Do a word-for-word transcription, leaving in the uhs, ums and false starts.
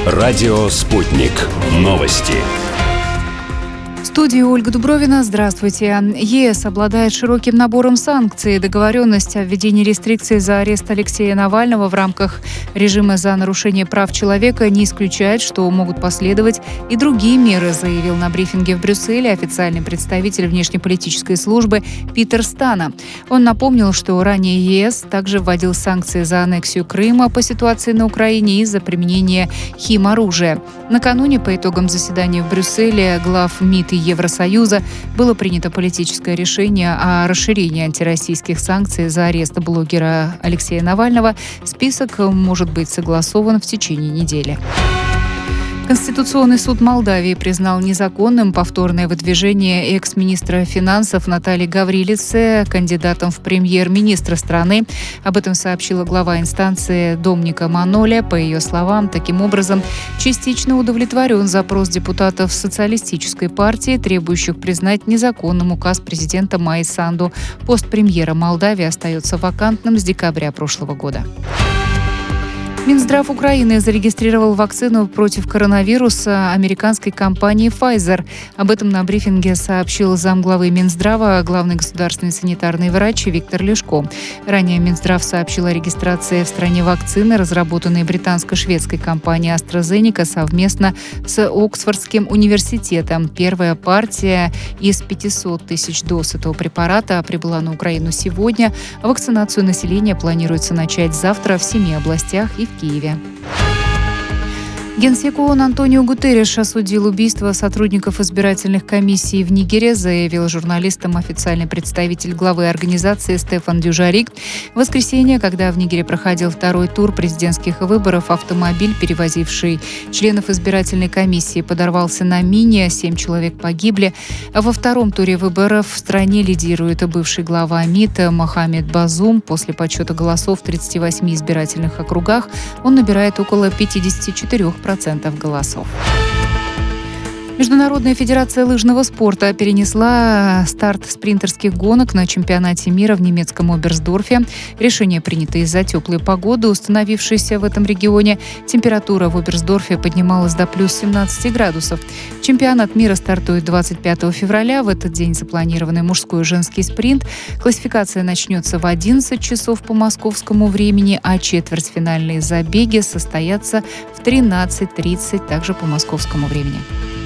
Радио «Спутник». Новости. В студии Ольга Дубровина. Здравствуйте. ЕС обладает широким набором санкций. Договоренность о введении рестрикций за арест Алексея Навального в рамках режима за нарушение прав человека не исключает, что могут последовать и другие меры, заявил на брифинге в Брюсселе официальный представитель внешнеполитической службы Питер Стана. Он напомнил, что ранее ЕС также вводил санкции за аннексию Крыма по ситуации на Украине и за применение химоружия. Накануне по итогам заседания в Брюсселе глав МИД и Евросоюза было принято политическое решение о расширении антироссийских санкций за арест блогера Алексея Навального. Список может быть согласован в течение недели. Конституционный суд Молдавии признал незаконным повторное выдвижение экс-министра финансов Натальи Гаврилицы кандидатом в премьер-министра страны. Об этом сообщила глава инстанции Домника Маноля. По ее словам, таким образом частично удовлетворен запрос депутатов социалистической партии, требующих признать незаконным указ президента Майи Санду. Пост премьера Молдавии остается вакантным с декабря прошлого года. Минздрав Украины зарегистрировал вакцину против коронавируса американской компании Pfizer. Об этом на брифинге сообщил замглавы Минздрава, главный государственный санитарный врач Виктор Лешко. Ранее Минздрав сообщил о регистрации в стране вакцины, разработанной британско-шведской компанией AstraZeneca совместно с Оксфордским университетом. Первая партия из пятисот тысяч доз этого препарата прибыла на Украину сегодня. Вакцинацию населения планируется начать завтра в семи областях и в Киеве. Генсек ООН Антонио Гутерриш осудил убийство сотрудников избирательных комиссий в Нигере, заявил журналистам официальный представитель главы организации Стефан Дюжарик. В воскресенье, когда в Нигере проходил второй тур президентских выборов, автомобиль, перевозивший членов избирательной комиссии, подорвался на мине, семь человек погибли. А во втором туре выборов в стране лидирует бывший глава МИД Мохаммед Базум. После подсчета голосов в тридцати восьми избирательных округах он набирает около пятьдесят четыре процентов голосов. Международная федерация лыжного спорта перенесла старт спринтерских гонок на чемпионате мира в немецком Оберсдорфе. Решение принято из-за теплой погоды, установившейся в этом регионе. Температура в Оберсдорфе поднималась до плюс семнадцати градусов. Чемпионат мира стартует двадцать пятого февраля. В этот день запланированный мужской и женский спринт. Классификация начнется в одиннадцать часов по московскому времени, а четвертьфинальные забеги состоятся в тринадцать тридцать, также по московскому времени.